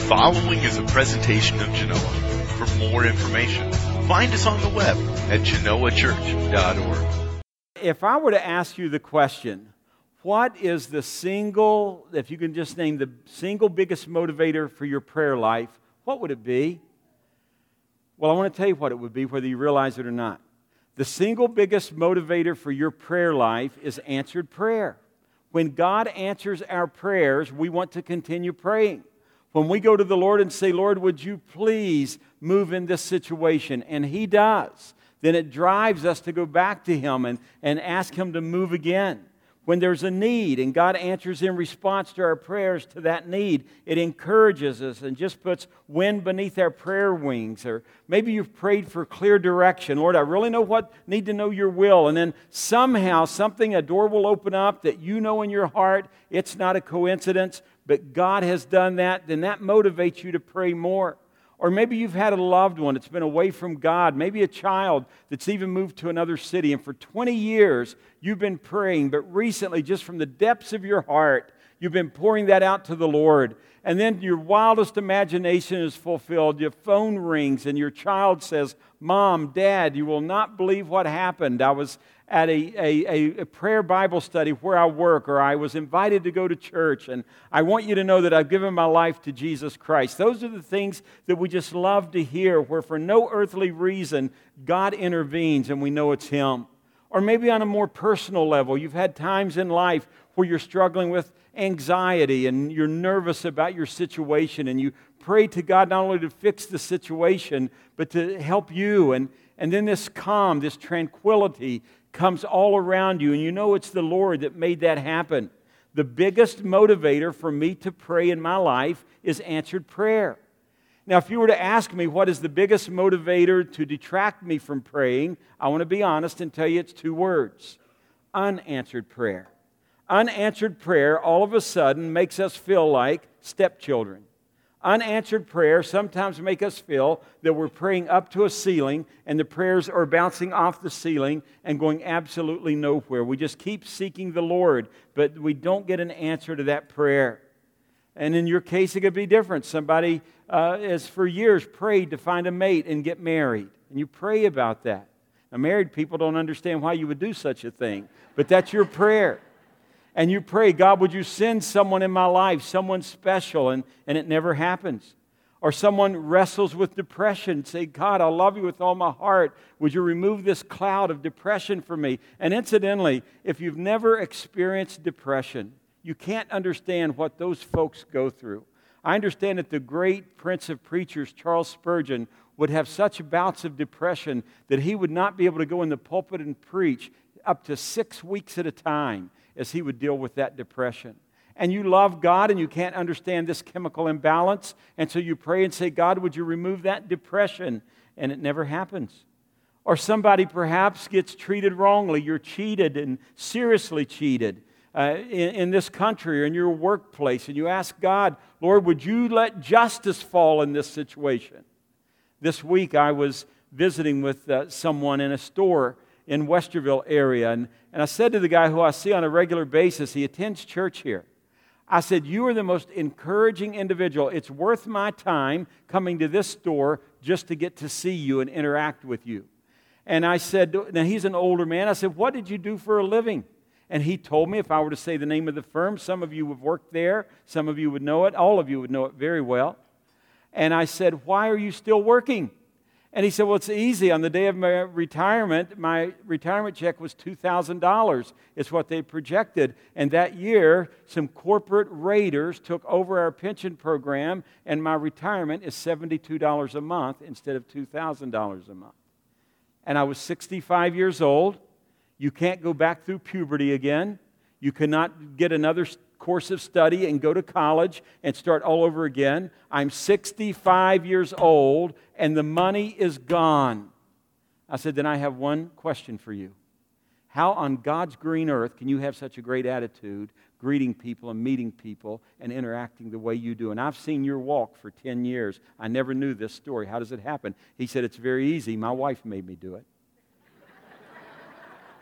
following is a presentation of Genoa. For more information, find us on the web at genoachurch.org. If I were to ask you the question, what is the single, if you can just name the single biggest motivator for your prayer life, what would it be? Well, I want to tell you what it would be, whether you realize it or not. The single biggest motivator for your prayer life is answered prayer. When God answers our prayers, we want to continue praying. When we go to the Lord and say, Lord, would you please move in this situation? And He does. Then it drives us to go back to Him and ask Him to move again. When there's a need and God answers in response to our prayers to that need, it encourages us and just puts wind beneath our prayer wings. Or maybe you've prayed for clear direction. Lord, I really need to know your will. And then somehow a door will open up that you know in your heart. It's not a coincidence, but God has done that. Then that motivates you to pray more. Or maybe you've had a loved one that's been away from God, maybe a child that's even moved to another city, and for 20 years you've been praying, but recently, just from the depths of your heart, you've been pouring that out to the Lord. And then your wildest imagination is fulfilled. Your phone rings and your child says, Mom, Dad, you will not believe what happened. I was at a prayer Bible study where I work, or I was invited to go to church, and I want you to know that I've given my life to Jesus Christ. Those are the things that we just love to hear, where for no earthly reason, God intervenes and we know it's Him. Or maybe on a more personal level, you've had times in life where you're struggling with anxiety and you're nervous about your situation, and you pray to God not only to fix the situation, but to help you. And then this calm, this tranquility comes all around you, and you know it's the Lord that made that happen. The biggest motivator for me to pray in my life is answered prayer. Now, if you were to ask me what is the biggest motivator to detract me from praying, I want to be honest and tell you it's two words: unanswered prayer. Unanswered prayer all of a sudden makes us feel like stepchildren. Unanswered prayer sometimes make us feel that we're praying up to a ceiling and the prayers are bouncing off the ceiling and going absolutely nowhere. We just keep seeking the Lord, but we don't get an answer to that prayer. And in your case, it could be different. Somebody has for years prayed to find a mate and get married, and you pray about that. Now, married people don't understand why you would do such a thing, but that's your prayer. And you pray, God, would you send someone in my life, someone special, and it never happens. Or someone wrestles with depression, say, God, I love you with all my heart. Would you remove this cloud of depression from me? And incidentally, if you've never experienced depression, you can't understand what those folks go through. I understand that the great prince of preachers, Charles Spurgeon, would have such bouts of depression that he would not be able to go in the pulpit and preach up to 6 weeks at a time, as he would deal with that depression. And you love God and you can't understand this chemical imbalance, and so you pray and say, God, would you remove that depression? And it never happens. Or somebody perhaps gets treated wrongly. You're cheated and seriously cheated in this country or in your workplace, and you ask God, Lord, would you let justice fall in this situation? This week I was visiting with someone in a store in Westerville area, and I said to the guy who I see on a regular basis, he attends church here. I said, you are the most encouraging individual. It's worth my time coming to this store just to get to see you and interact with you. And I said, now he's an older man, I said, what did you do for a living? And he told me, if I were to say the name of the firm, some of you have worked there, some of you would know it, all of you would know it very well. And I said, why are you still working? And he said, well, it's easy. On the day of my retirement check was $2,000. It's what they projected. And that year, some corporate raiders took over our pension program, and my retirement is $72 a month instead of $2,000 a month. And I was 65 years old. You can't go back through puberty again. You cannot get another course of study and go to college and start all over again. I'm 65 years old and the money is gone. I said, then I have one question for you. How on God's green earth can you have such a great attitude, greeting people and meeting people and interacting the way you do? And I've seen your walk for 10 years. I never knew this story. How does it happen? He said, it's very easy. My wife made me do it.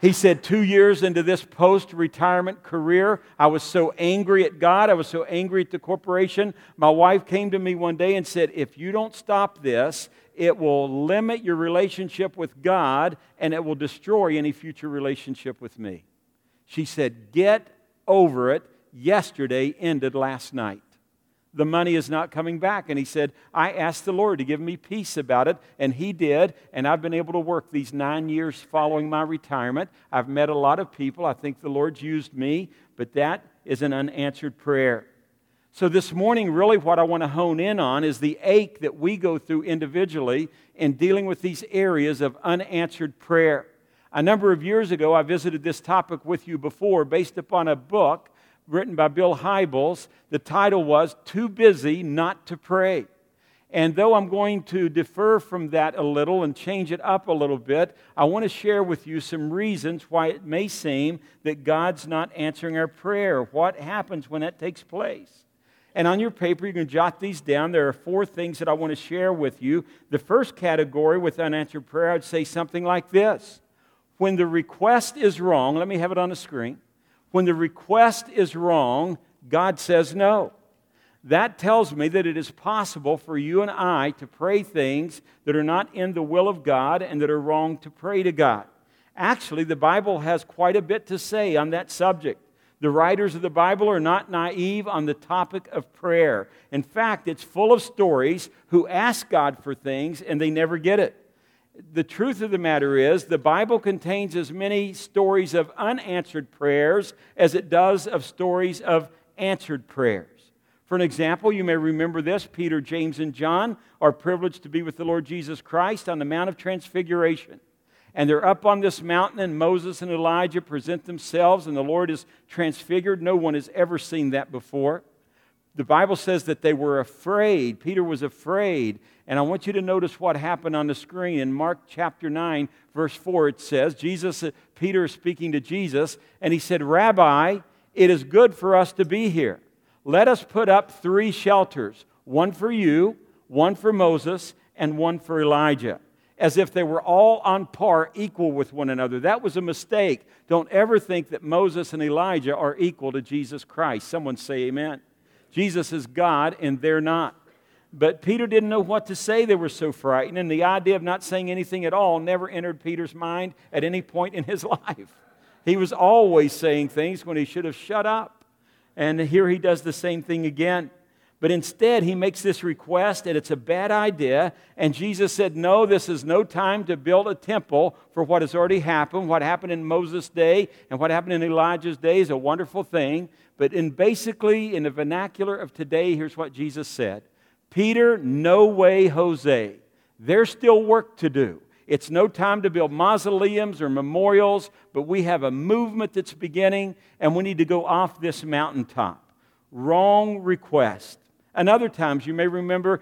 He said, 2 years into this post-retirement career, I was so angry at God. I was so angry at the corporation. My wife came to me one day and said, if you don't stop this, it will limit your relationship with God and it will destroy any future relationship with me. She said, get over it. Yesterday ended last night. The money is not coming back. And he said, I asked the Lord to give me peace about it, and He did, and I've been able to work these 9 years following my retirement. I've met a lot of people. I think the Lord's used me, but that is an unanswered prayer. So this morning, really what I want to hone in on is the ache that we go through individually in dealing with these areas of unanswered prayer. A number of years ago, I visited this topic with you before based upon a book written by Bill Hybels. The title was Too Busy Not to Pray. And though I'm going to defer from that a little and change it up a little bit, I want to share with you some reasons why it may seem that God's not answering our prayer. What happens when that takes place? And on your paper, you can jot these down. There are 4 things that I want to share with you. The first category with unanswered prayer, I would say something like this. When the request is wrong, let me have it on the screen. When the request is wrong, God says no. That tells me that it is possible for you and I to pray things that are not in the will of God and that are wrong to pray to God. Actually, the Bible has quite a bit to say on that subject. The writers of the Bible are not naive on the topic of prayer. In fact, it's full of stories who ask God for things and they never get it. The truth of the matter is, the Bible contains as many stories of unanswered prayers as it does of stories of answered prayers. For an example, you may remember this. Peter, James, and John are privileged to be with the Lord Jesus Christ on the Mount of Transfiguration. And they're up on this mountain, and Moses and Elijah present themselves, and the Lord is transfigured. No one has ever seen that before. The Bible says that they were afraid. Peter was afraid. And I want you to notice what happened on the screen. In Mark chapter 9, verse 4, it says, Peter is speaking to Jesus, and he said, Rabbi, it is good for us to be here. Let us put up 3 shelters, one for you, one for Moses, and one for Elijah, as if they were all on par, equal with one another. That was a mistake. Don't ever think that Moses and Elijah are equal to Jesus Christ. Someone say amen. Jesus is God, and they're not. But Peter didn't know what to say. They were so frightened, and the idea of not saying anything at all never entered Peter's mind at any point in his life. He was always saying things when he should have shut up. And here he does the same thing again. But instead, he makes this request, and it's a bad idea. And Jesus said, no, this is no time to build a temple for what has already happened. What happened in Moses' day and what happened in Elijah's day is a wonderful thing. But basically, in the vernacular of today, here's what Jesus said. Peter, no way, Jose. There's still work to do. It's no time to build mausoleums or memorials, but we have a movement that's beginning, and we need to go off this mountaintop. Wrong request. Another time you remember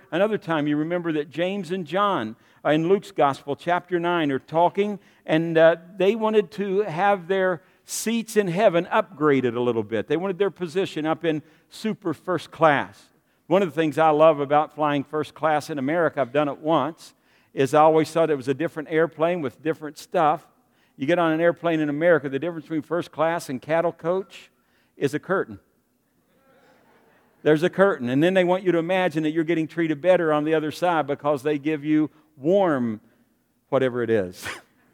that James and John in Luke's Gospel, chapter 9, are talking, and they wanted to have their seats in heaven upgraded a little bit. They wanted their position up in super first class. One of the things I love about flying first class in America, I've done it once, is I always thought it was a different airplane with different stuff. You get on an airplane in America, the difference between first class and cattle coach is a curtain. There's a curtain, and then they want you to imagine that you're getting treated better on the other side because they give you warm whatever it is.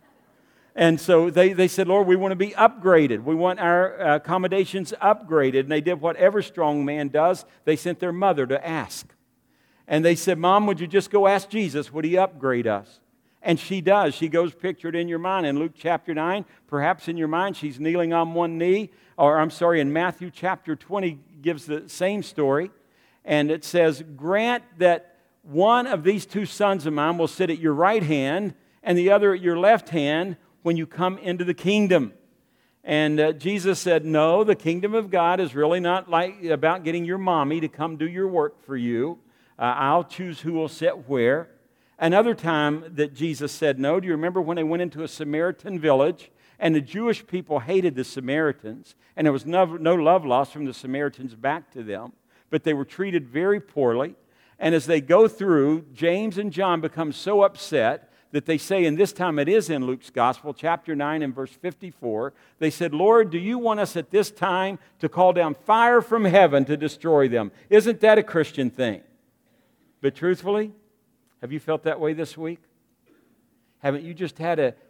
And so they said, Lord, we want to be upgraded. We want our accommodations upgraded. And they did what every strong man does. They sent their mother to ask. And they said, Mom, would you just go ask Jesus, would He upgrade us? And she does. She goes pictured in your mind. In Luke chapter 9, perhaps in your mind, she's kneeling on one knee. In Matthew chapter 20 gives the same story. And it says, grant that one of these 2 sons of mine will sit at your right hand and the other at your left hand when you come into the kingdom. And Jesus said, no, the kingdom of God is really not about getting your mommy to come do your work for you. I'll choose who will sit where. Another time that Jesus said no, do you remember when they went into a Samaritan village and the Jewish people hated the Samaritans, and there was no love lost from the Samaritans back to them, but they were treated very poorly. And as they go through, James and John become so upset that they say, and this time it is in Luke's Gospel, chapter 9 and verse 54, they said, Lord, do you want us at this time to call down fire from heaven to destroy them? Isn't that a Christian thing? But truthfully, have you felt that way this week? Haven't you just had a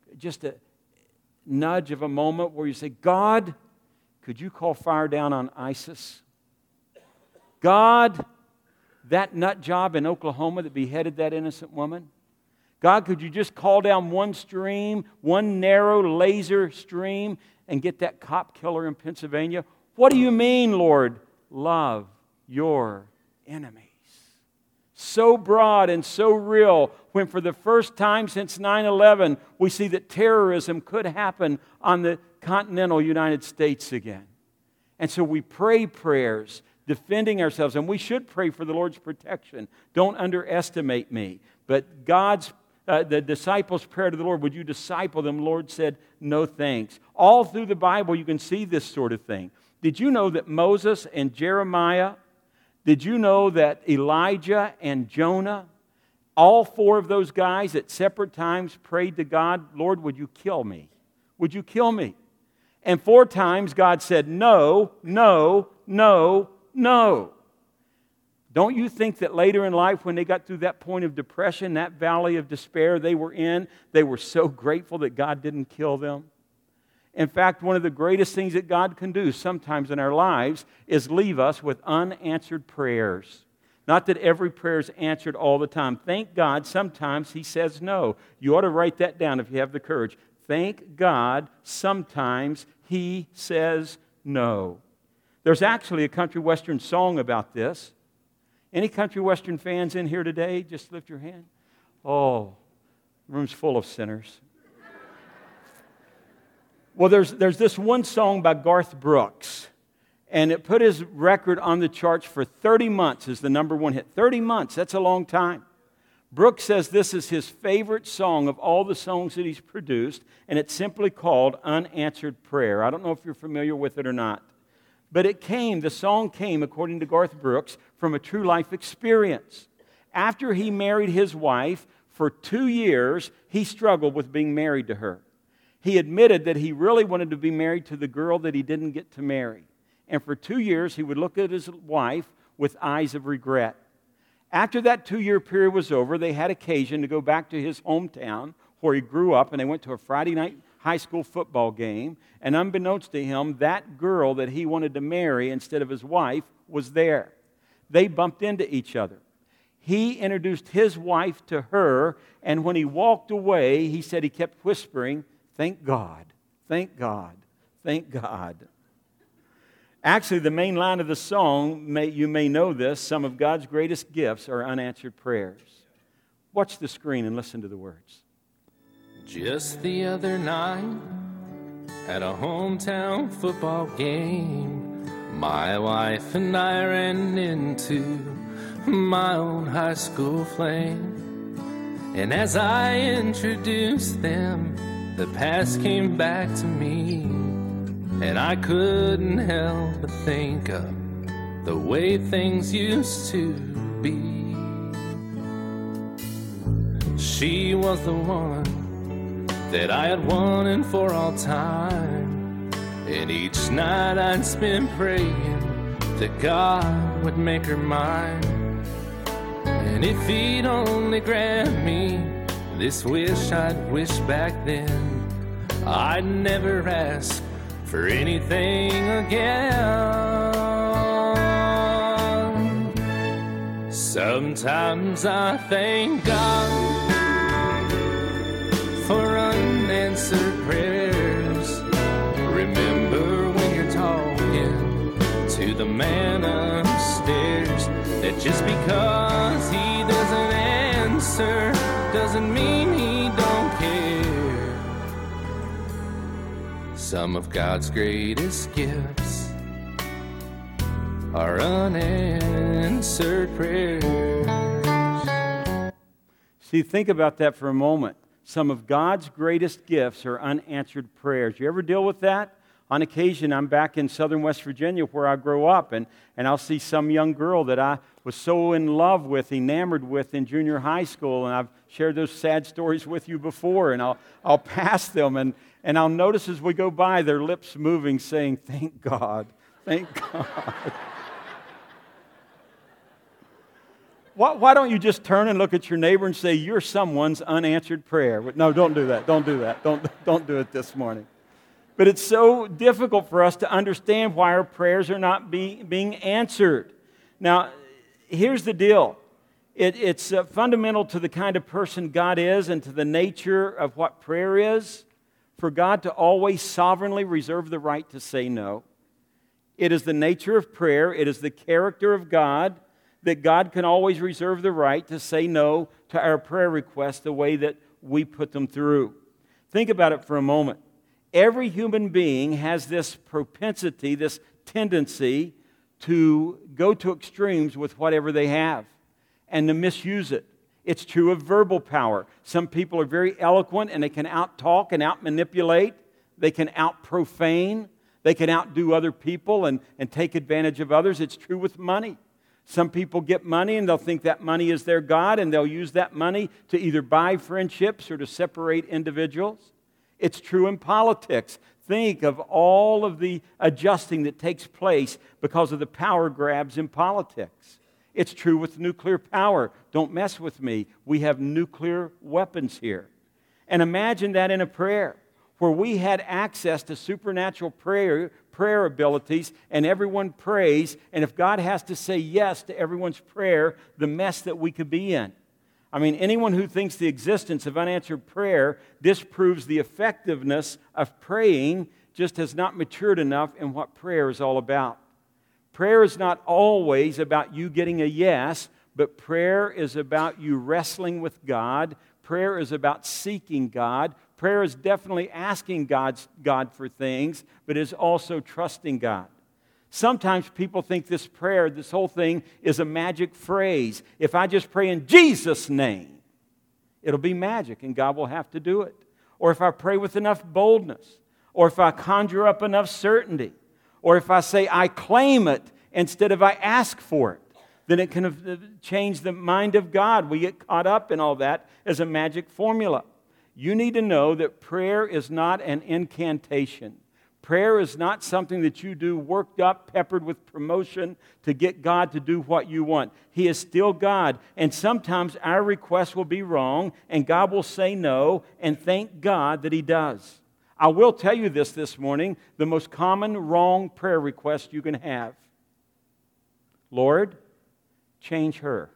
nudge of a moment where you say, God, could you call fire down on ISIS? God, that nut job in Oklahoma that beheaded that innocent woman? God, could you just call down one stream, one narrow laser stream, and get that cop killer in Pennsylvania? What do you mean, Lord? Love your enemies. So broad and so real, when for the first time since 9/11, we see that terrorism could happen on the continental United States again. And so we pray prayers defending ourselves, and we should pray for the Lord's protection. Don't underestimate me. But the disciples' prayer to the Lord, would you disciple them? The Lord said, no thanks. All through the Bible, you can see this sort of thing. Did you know that Moses and Jeremiah, did you know that Elijah and Jonah, all four of those guys at separate times prayed to God, Lord, would you kill me? Would you kill me? And 4 times God said, no, no, no, no. Don't you think that later in life, when they got through that point of depression, that valley of despair they were in, they were so grateful that God didn't kill them? In fact, one of the greatest things that God can do sometimes in our lives is leave us with unanswered prayers. Not that every prayer is answered all the time. Thank God sometimes He says no. You ought to write that down if you have the courage. Thank God sometimes He says no. There's actually a country western song about this. Any country western fans in here today? Just lift your hand. Oh, the room's full of sinners. Well, there's this one song by Garth Brooks, and it put his record on the charts for 30 months as the number 1 hit. 30 months, that's a long time. Brooks says this is his favorite song of all the songs that he's produced, and it's simply called Unanswered Prayer. I don't know if you're familiar with it or not. But the song came, according to Garth Brooks, from a true life experience. After he married his wife, for 2 years, he struggled with being married to her. He admitted that he really wanted to be married to the girl that he didn't get to marry. And for 2 years, he would look at his wife with eyes of regret. After that 2-year period was over, they had occasion to go back to his hometown where he grew up, and they went to a Friday night high school football game, and unbeknownst to him, that girl that he wanted to marry instead of his wife was there. They bumped into each other. He introduced his wife to her, and when he walked away, he said he kept whispering, "Thank God, thank God, thank God." Actually, the main line of the song, you may know this, some of God's greatest gifts are unanswered prayers. Watch the screen and listen to the words. Just the other night, at a hometown football game, my wife and I ran into my old high school flame. And as I introduced them, the past came back to me, and I couldn't help but think of the way things used to be. She was the one that I had wanted for all time, and each night I'd spend praying that God would make her mine. And if He'd only grant me this wish I'd wished back then, I'd never ask for anything again. Sometimes I thank God for unanswered prayers. Remember when you're talking to the man upstairs, that just because he doesn't answer doesn't mean he don't care. Some of God's greatest gifts are unanswered prayers. See, think about that for a moment. Some of God's greatest gifts are unanswered prayers. You ever deal with that? On occasion, I'm back in southern West Virginia where I grew up, and I'll see some young girl that I was so in love with, enamored with in junior high school, and I've shared those sad stories with you before, and I'll pass them, and I'll notice as we go by their lips moving, saying, "Thank God, thank God." Why don't you just turn and look at your neighbor and say, "You're someone's unanswered prayer"? No, don't do that. Don't do that. Don't do it this morning. But it's so difficult for us to understand why our prayers are not being answered. Now, here's the deal. It's fundamental to the kind of person God is and to the nature of what prayer is for God to always sovereignly reserve the right to say no. It is the nature of prayer. It is the character of God that God can always reserve the right to say no to our prayer requests the way that we put them through. Think about it for a moment. Every human being has this propensity, this tendency to go to extremes with whatever they have and to misuse it. It's true of verbal power. Some people are very eloquent and they can out-talk and out-manipulate. They can out-profane. They can outdo other people and take advantage of others. It's true with money. Some people get money and they'll think that money is their God, and they'll use that money to either buy friendships or to separate individuals. It's true in politics. Think of all of the adjusting that takes place because of the power grabs in politics. It's true with nuclear power. Don't mess with me. We have nuclear weapons here. And imagine that in a prayer where we had access to supernatural prayer abilities, and everyone prays, and if God has to say yes to everyone's prayer, the mess that we could be in. I mean, anyone who thinks the existence of unanswered prayer disproves the effectiveness of praying just has not matured enough in what prayer is all about. Prayer is not always about you getting a yes, but prayer is about you wrestling with God. Prayer is about seeking God. Prayer is definitely asking God for things, but is also trusting God. Sometimes people think this prayer, this whole thing, is a magic phrase. If I just pray in Jesus' name, it'll be magic and God will have to do it. Or if I pray with enough boldness, or if I conjure up enough certainty, or if I say I claim it instead of I ask for it, then it can change the mind of God. We get caught up in all that as a magic formula. You need to know that prayer is not an incantation. Prayer is not something that you do worked up, peppered with promotion to get God to do what you want. He is still God, and sometimes our requests will be wrong, and God will say no, and thank God that He does. I will tell you this morning, the most common wrong prayer request you can have. Lord, change her.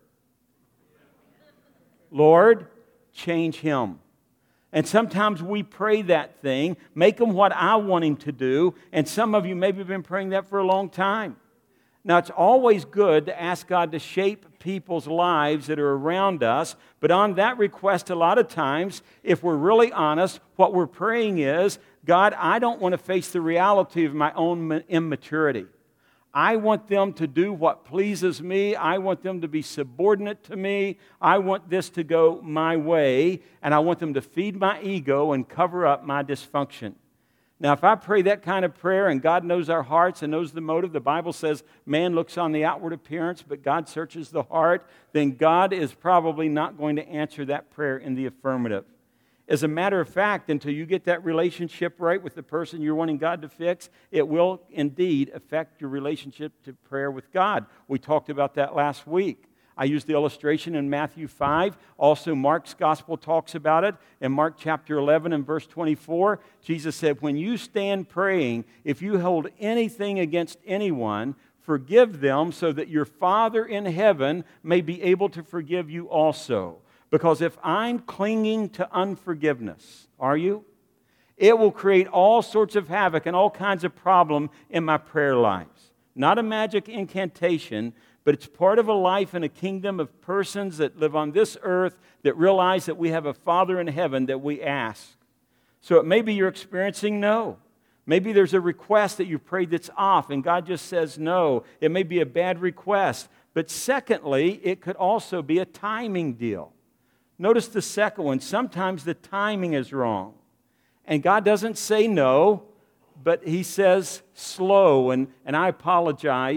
Lord, change him. And sometimes we pray that thing, make him what I want him to do, and some of you maybe have been praying that for a long time. Now, it's always good to ask God to shape people's lives that are around us, but on that request, a lot of times, if we're really honest, what we're praying is, God, I don't want to face the reality of my own immaturity. I want them to do what pleases me. I want them to be subordinate to me. I want this to go my way, and I want them to feed my ego and cover up my dysfunction. Now, if I pray that kind of prayer, and God knows our hearts and knows the motive, the Bible says man looks on the outward appearance, but God searches the heart, then God is probably not going to answer that prayer in the affirmative. As a matter of fact, until you get that relationship right with the person you're wanting God to fix, it will indeed affect your relationship to prayer with God. We talked about that last week. I used the illustration in Matthew 5. Also, Mark's gospel talks about it. In Mark chapter 11 and verse 24, Jesus said, when you stand praying, if you hold anything against anyone, forgive them so that your Father in heaven may be able to forgive you also. Because if I'm clinging to unforgiveness, are you? It will create all sorts of havoc and all kinds of problem in my prayer lives. Not a magic incantation, but it's part of a life in a kingdom of persons that live on this earth that realize that we have a Father in heaven that we ask. So it may be you're experiencing no. Maybe there's a request that you prayed that's off and God just says no. It may be a bad request. But secondly, it could also be a timing deal. Notice the second one. Sometimes the timing is wrong. And God doesn't say no, but He says slow. And I apologize.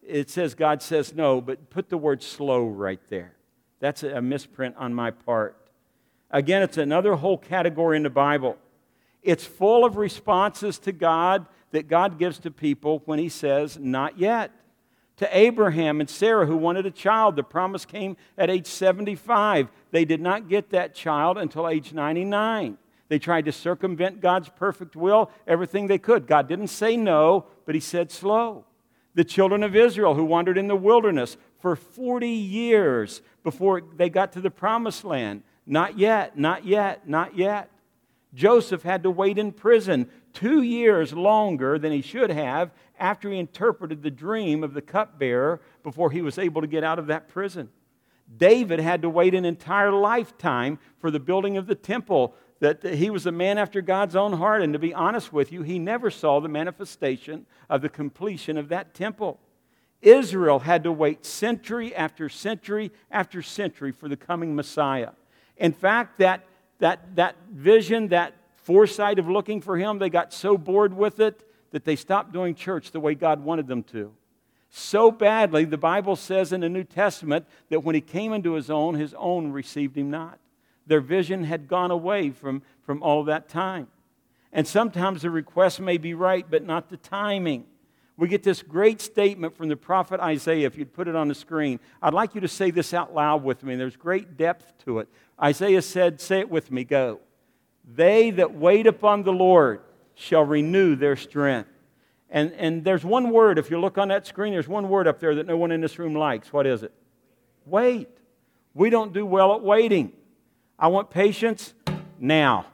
it says God says no, but put the word slow right there. That's a misprint on my part. Again, it's another whole category in the Bible. It's full of responses to God that God gives to people when He says, not yet. To Abraham and Sarah, who wanted a child, the promise came at age 75. They did not get that child until age 99. They tried to circumvent God's perfect will, everything they could. God didn't say no, but He said slow. The children of Israel, who wandered in the wilderness for 40 years before they got to the promised land. Not yet, not yet, not yet. Joseph had to wait in prison 2 years longer than he should have after he interpreted the dream of the cupbearer before he was able to get out of that prison. David had to wait an entire lifetime for the building of the temple. That he was a man after God's own heart, and to be honest with you, he never saw the manifestation of the completion of that temple. Israel had to wait century after century after century for the coming Messiah. In fact, that vision, that foresight of looking for Him, they got so bored with it that they stopped doing church the way God wanted them to. So badly, the Bible says in the New Testament that when He came into His own received Him not. Their vision had gone away from all that time. And sometimes the request may be right, but not the timing. We get this great statement from the prophet Isaiah. If you'd put it on the screen, I'd like you to say this out loud with me. There's great depth to it. Isaiah said, say it with me, go. They that wait upon the Lord shall renew their strength. And there's one word, if you look on that screen, there's one word up there that no one in this room likes. What is it? Wait. We don't do well at waiting. I want patience now.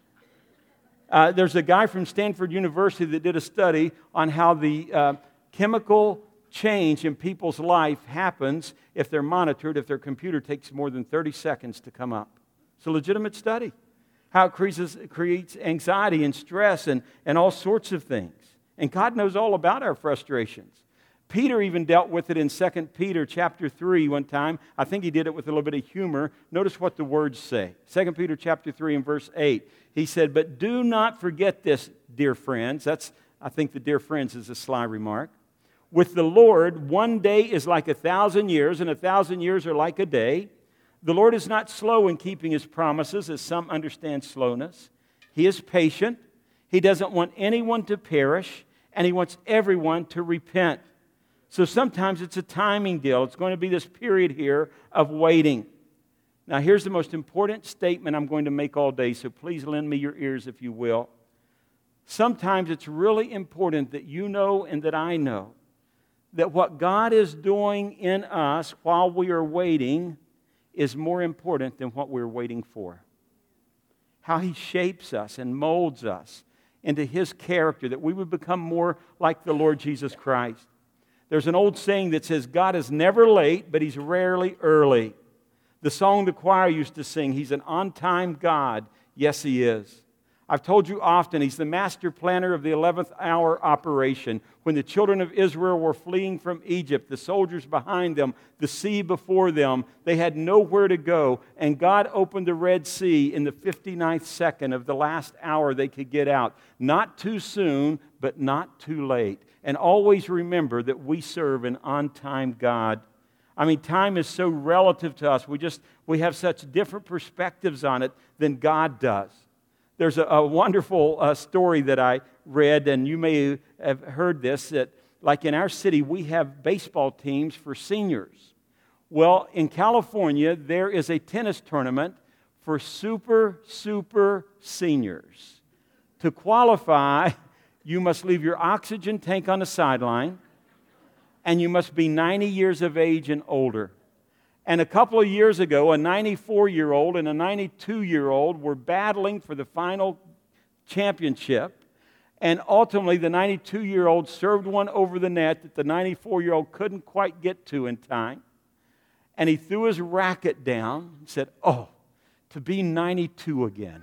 There's a guy from Stanford University that did a study on how the chemical change in people's life happens if they're monitored, if their computer takes more than 30 seconds to come up. It's a legitimate study. How it creates anxiety and stress and all sorts of things. And God knows all about our frustrations. Peter even dealt with it in 2 Peter chapter 3 one time. I think he did it with a little bit of humor. Notice what the words say. 2 Peter chapter 3 and verse 8. He said, but do not forget this, dear friends. I think the dear friends is a sly remark. With the Lord, one day is like 1,000 years, and 1,000 years are like a day. The Lord is not slow in keeping His promises, as some understand slowness. He is patient. He doesn't want anyone to perish, and He wants everyone to repent. So sometimes it's a timing deal. It's going to be this period here of waiting. Now here's the most important statement I'm going to make all day, so please lend me your ears if you will. Sometimes it's really important that you know and that I know that what God is doing in us while we are waiting is more important than what we're waiting for. How He shapes us and molds us into His character, that we would become more like the Lord Jesus Christ. There's an old saying that says, God is never late, but He's rarely early. The song the choir used to sing, He's an on-time God. Yes, He is. I've told you often, He's the master planner of the 11th hour operation. When the children of Israel were fleeing from Egypt, the soldiers behind them, the sea before them, they had nowhere to go. And God opened the Red Sea in the 59th second of the last hour they could get out. Not too soon, but not too late. And always remember that we serve an on-time God. I mean, time is so relative to us. We have such different perspectives on it than God does. There's a wonderful story that I read, and you may have heard this, that like in our city, we have baseball teams for seniors. Well, in California, there is a tennis tournament for super seniors. To qualify, you must leave your oxygen tank on the sideline, and you must be 90 years of age and older. And a couple of years ago, a 94-year-old and a 92-year-old were battling for the final championship. And ultimately, the 92-year-old served one over the net that the 94-year-old couldn't quite get to in time. And he threw his racket down and said, oh, to be 92 again.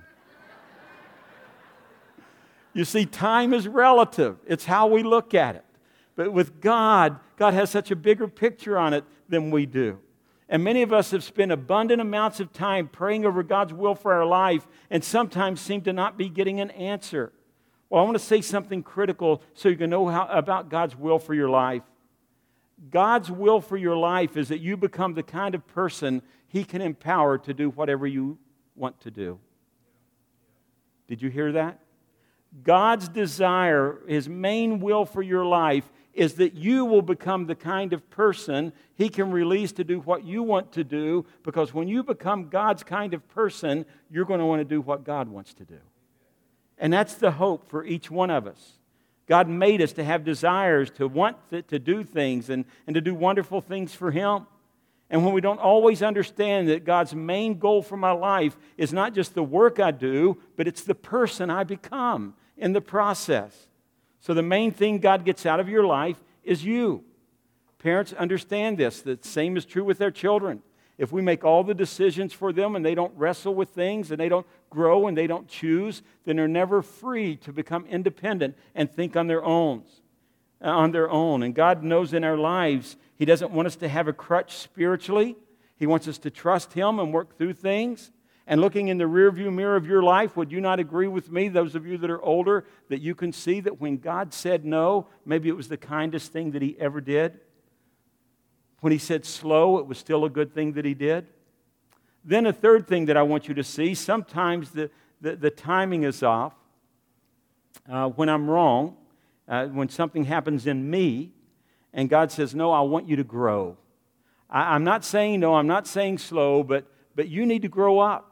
You see, time is relative. It's how we look at it. But with God, God has such a bigger picture on it than we do. And many of us have spent abundant amounts of time praying over God's will for our life and sometimes seem to not be getting an answer. Well, I want to say something critical so you can know about God's will for your life. God's will for your life is that you become the kind of person He can empower to do whatever you want to do. Did you hear that? God's desire, His main will for your life, is that you will become the kind of person He can release to do what you want to do, because when you become God's kind of person, you're going to want to do what God wants to do. And that's the hope for each one of us. God made us to have desires, to want to do things and to do wonderful things for Him. And when we don't always understand that God's main goal for my life is not just the work I do, but it's the person I become in the process. So the main thing God gets out of your life is you. Parents, understand this. The same is true with their children. If we make all the decisions for them and they don't wrestle with things and they don't grow and they don't choose, then they're never free to become independent and think on their own. And God knows in our lives He doesn't want us to have a crutch spiritually. He wants us to trust Him and work through things. And looking in the rearview mirror of your life, would you not agree with me, those of you that are older, that you can see that when God said no, maybe it was the kindest thing that He ever did? When He said slow, it was still a good thing that He did? Then a third thing that I want you to see, sometimes the timing is off. When I'm wrong, when something happens in me, and God says, no, I want you to grow. I'm not saying no, I'm not saying slow, but you need to grow up.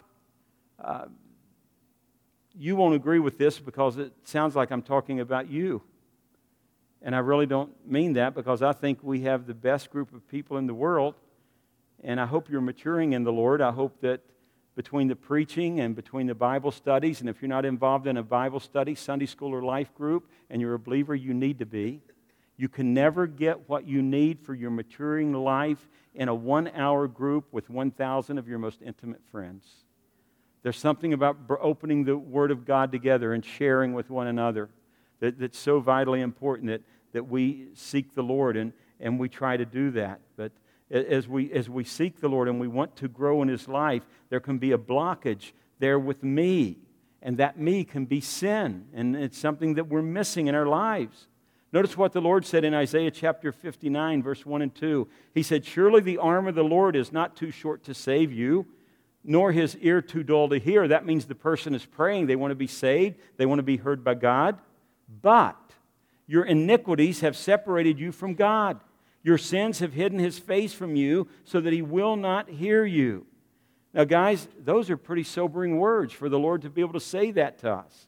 You won't agree with this because it sounds like I'm talking about you. And I really don't mean that, because I think we have the best group of people in the world. And I hope you're maturing in the Lord. I hope that between the preaching and between the Bible studies, and if you're not involved in a Bible study, Sunday school, or life group, and you're a believer, you need to be. You can never get what you need for your maturing life in a 1-hour group with 1,000 of your most intimate friends. There's something about opening the Word of God together and sharing with one another that's so vitally important that we seek the Lord, and we try to do that. But as we seek the Lord and we want to grow in His life, there can be a blockage there with me, and that me can be sin, and it's something that we're missing in our lives. Notice what the Lord said in Isaiah chapter 59, verse 1 and 2. He said, surely the arm of the Lord is not too short to save you, nor His ear too dull to hear. That means the person is praying. They want to be saved. They want to be heard by God. But your iniquities have separated you from God. Your sins have hidden His face from you so that He will not hear you. Now, guys, those are pretty sobering words for the Lord to be able to say that to us.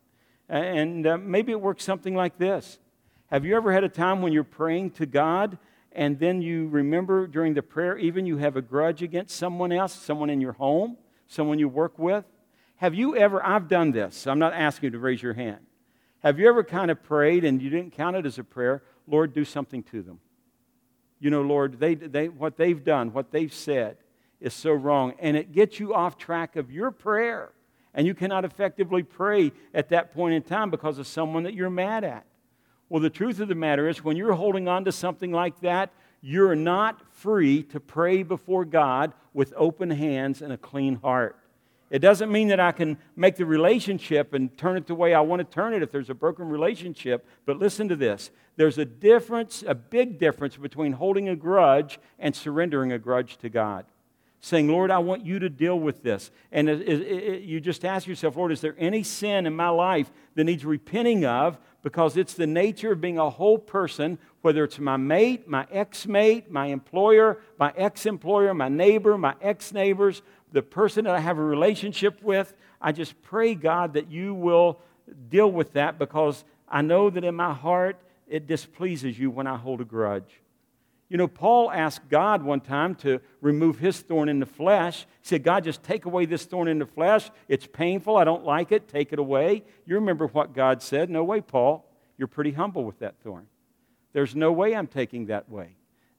And maybe it works something like this. Have you ever had a time when you're praying to God and then you remember during the prayer even you have a grudge against someone else, someone in your home, someone you work with? Have you ever, I've done this, so I'm not asking you to raise your hand. Have you ever kind of prayed and you didn't count it as a prayer, Lord, do something to them? You know, Lord, what they've done, what they've said is so wrong. And it gets you off track of your prayer. And you cannot effectively pray at that point in time because of someone that you're mad at. Well, the truth of the matter is, when you're holding on to something like that, you're not free to pray before God with open hands and a clean heart. It doesn't mean that I can make the relationship and turn it the way I want to turn it if there's a broken relationship. But listen to this. There's a difference, a big difference between holding a grudge and surrendering a grudge to God. Saying, Lord, I want you to deal with this. And you just ask yourself, Lord, is there any sin in my life that needs repenting of? Because it's the nature of being a whole person, whether it's my mate, my ex-mate, my employer, my ex-employer, my neighbor, my ex-neighbors, the person that I have a relationship with. I just pray, God, that you will deal with that, because I know that in my heart it displeases you when I hold a grudge. You know, Paul asked God one time to remove his thorn in the flesh. He said, God, just take away this thorn in the flesh. It's painful. I don't like it. Take it away. You remember what God said. No way, Paul. You're pretty humble with that thorn. There's no way I'm taking that way.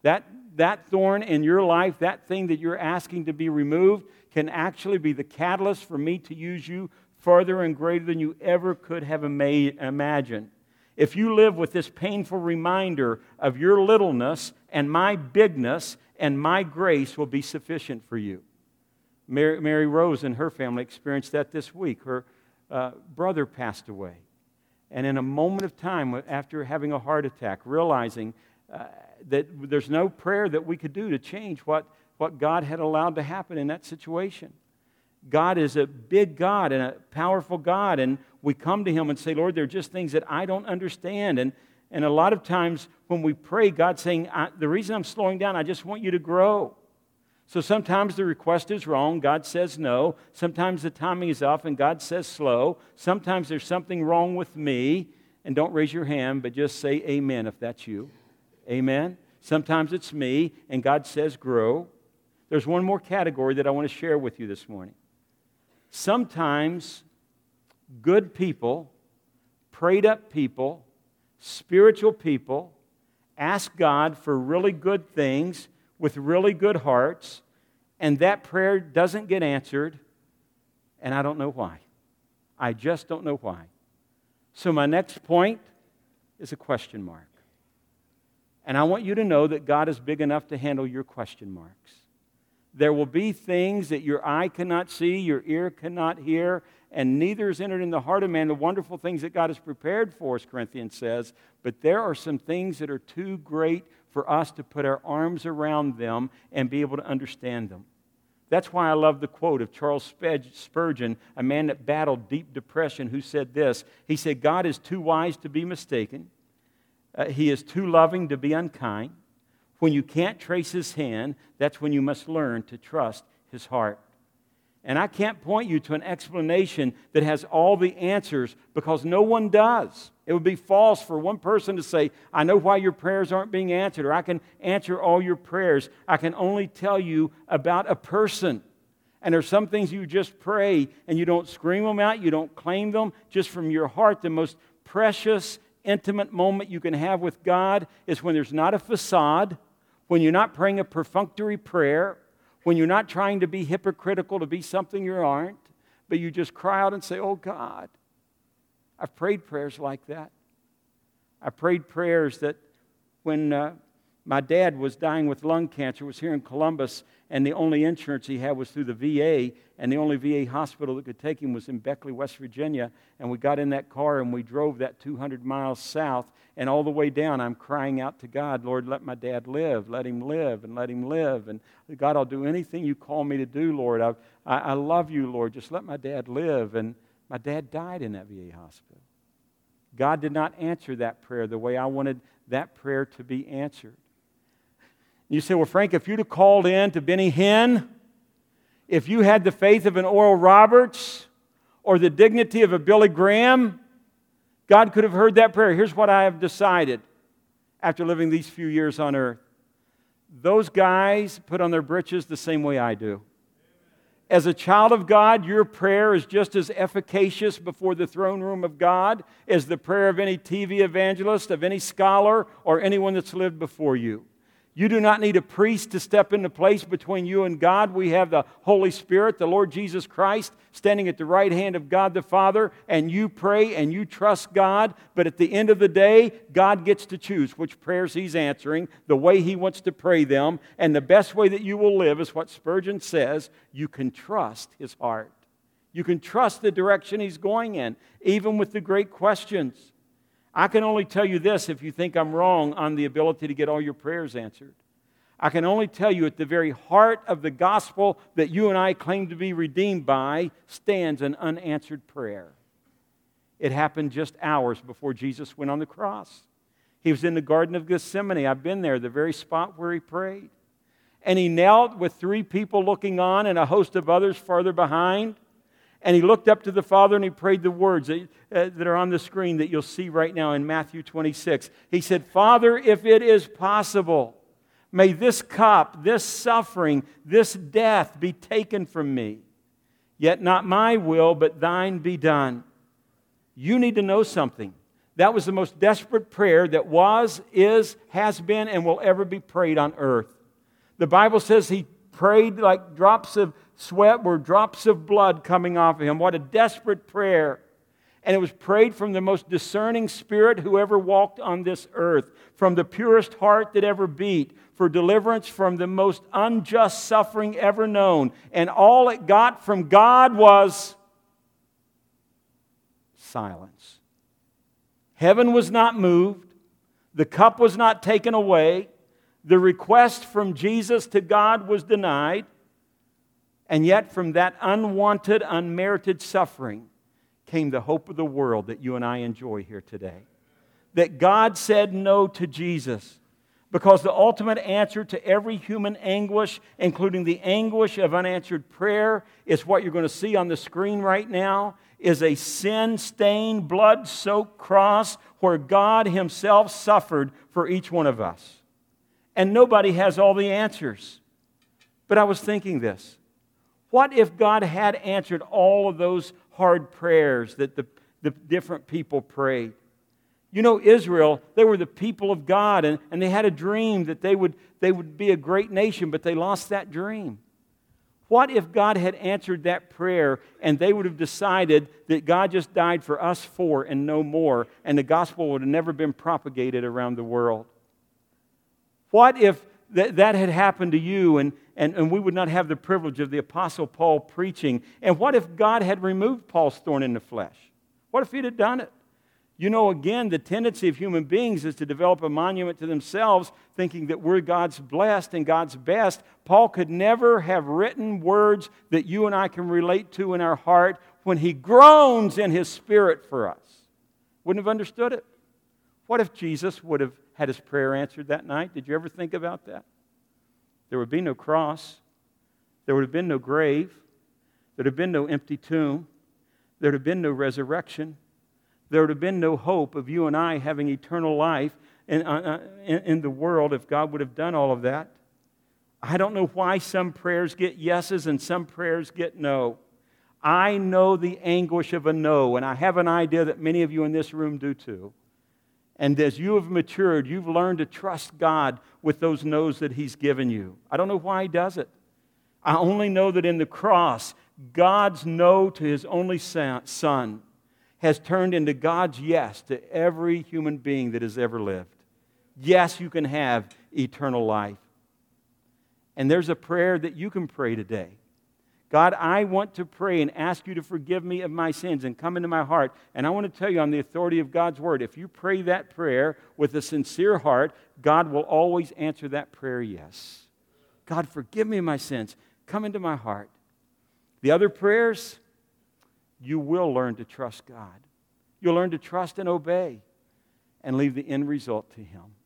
That thorn in your life, that thing that you're asking to be removed, can actually be the catalyst for me to use you further and greater than you ever could have imagined. If you live with this painful reminder of your littleness and my bigness, and my grace will be sufficient for you. Mary Rose and her family experienced that this week. Her brother passed away. And in a moment of time, after having a heart attack, realizing that there's no prayer that we could do to change what God had allowed to happen in that situation. God is a big God and a powerful God, and we come to Him and say, Lord, there are just things that I don't understand. And a lot of times when we pray, God's saying, the reason I'm slowing down, I just want you to grow. So sometimes the request is wrong, God says no. Sometimes the timing is off and God says slow. Sometimes there's something wrong with me, and don't raise your hand, but just say amen if that's you. Amen. Sometimes it's me, and God says grow. There's one more category that I want to share with you this morning. Sometimes good people, prayed up people, spiritual people ask God for really good things with really good hearts, and that prayer doesn't get answered, and I don't know why. I just don't know why. So my next point is a question mark. And I want you to know that God is big enough to handle your question marks. There will be things that your eye cannot see, your ear cannot hear, and neither is entered in the heart of man the wonderful things that God has prepared for us, Corinthians says. But there are some things that are too great for us to put our arms around them and be able to understand them. That's why I love the quote of Charles Spurgeon, a man that battled deep depression, who said this. He said, God is too wise to be mistaken. He is too loving to be unkind. When you can't trace His hand, that's when you must learn to trust His heart. And I can't point you to an explanation that has all the answers, because no one does. It would be false for one person to say, I know why your prayers aren't being answered, or I can answer all your prayers. I can only tell you about a person. And there's some things you just pray and you don't scream them out, you don't claim them, just from your heart. The most precious, intimate moment you can have with God is when there's not a facade, when you're not praying a perfunctory prayer, when you're not trying to be hypocritical to be something you aren't, but you just cry out and say, oh God. I've prayed prayers like that. I prayed prayers that when my dad was dying with lung cancer, was here in Columbus, and the only insurance he had was through the VA, and the only VA hospital that could take him was in Beckley, West Virginia, and we got in that car and we drove that 200 miles south, and all the way down I'm crying out to God, Lord, let my dad live, let him live, and let him live, and God, I'll do anything you call me to do, Lord. I love you, Lord, just let my dad live. And my dad died in that VA hospital. God did not answer that prayer the way I wanted that prayer to be answered. You say, well, Frank, if you'd have called in to Benny Hinn, if you had the faith of an Oral Roberts or the dignity of a Billy Graham, God could have heard that prayer. Here's what I have decided after living these few years on earth. Those guys put on their britches the same way I do. As a child of God, your prayer is just as efficacious before the throne room of God as the prayer of any TV evangelist, of any scholar, or anyone that's lived before you. You do not need a priest to step into place between you and God. We have the Holy Spirit, the Lord Jesus Christ, standing at the right hand of God the Father, and you pray and you trust God. But at the end of the day, God gets to choose which prayers He's answering, the way He wants to pray them, and the best way that you will live is what Spurgeon says, you can trust His heart. You can trust the direction He's going in, even with the great questions. I can only tell you this if you think I'm wrong on the ability to get all your prayers answered. I can only tell you at the very heart of the gospel that you and I claim to be redeemed by stands an unanswered prayer. It happened just hours before Jesus went on the cross. He was in the Garden of Gethsemane. I've been there, the very spot where He prayed. And He knelt with 3 people looking on and a host of others farther behind. And He looked up to the Father and He prayed the words that are on the screen that you'll see right now in Matthew 26. He said, Father, if it is possible, may this cup, this suffering, this death be taken from me. Yet not my will, but thine be done. You need to know something. That was the most desperate prayer that was, is, has been, and will ever be prayed on earth. The Bible says He prayed like drops of sweat were drops of blood coming off of Him. What a desperate prayer. And it was prayed from the most discerning spirit who ever walked on this earth, from the purest heart that ever beat, for deliverance from the most unjust suffering ever known. And all it got from God was silence. Heaven was not moved. The cup was not taken away. The request from Jesus to God was denied. And yet from that unwanted, unmerited suffering came the hope of the world that you and I enjoy here today. That God said no to Jesus because the ultimate answer to every human anguish, including the anguish of unanswered prayer, is what you're going to see on the screen right now, is a sin-stained, blood-soaked cross where God Himself suffered for each one of us. And nobody has all the answers. But I was thinking this. What if God had answered all of those hard prayers that the different people prayed? You know, Israel, they were the people of God, and they had a dream that they would be a great nation, but they lost that dream. What if God had answered that prayer and they would have decided that God just died for us four and no more, and the gospel would have never been propagated around the world? What if that had happened to you and we would not have the privilege of the Apostle Paul preaching? And what if God had removed Paul's thorn in the flesh? What if He'd have done it? You know, again, the tendency of human beings is to develop a monument to themselves, thinking that we're God's blessed and God's best. Paul could never have written words that you and I can relate to in our heart when he groans in his spirit for us. Wouldn't have understood it. What if Jesus would have had his prayer answered that night? Did you ever think about that? There would be no cross. There would have been no grave. There would have been no empty tomb. There would have been no resurrection. There would have been no hope of you and I having eternal life in the world if God would have done all of that. I don't know why some prayers get yeses and some prayers get no. I know the anguish of a no, and I have an idea that many of you in this room do too. And as you have matured, you've learned to trust God with those no's that He's given you. I don't know why He does it. I only know that in the cross, God's no to His only Son has turned into God's yes to every human being that has ever lived. Yes, you can have eternal life. And there's a prayer that you can pray today. God, I want to pray and ask you to forgive me of my sins and come into my heart. And I want to tell you on the authority of God's Word, if you pray that prayer with a sincere heart, God will always answer that prayer yes. God, forgive me of my sins. Come into my heart. The other prayers, you will learn to trust God. You'll learn to trust and obey and leave the end result to Him.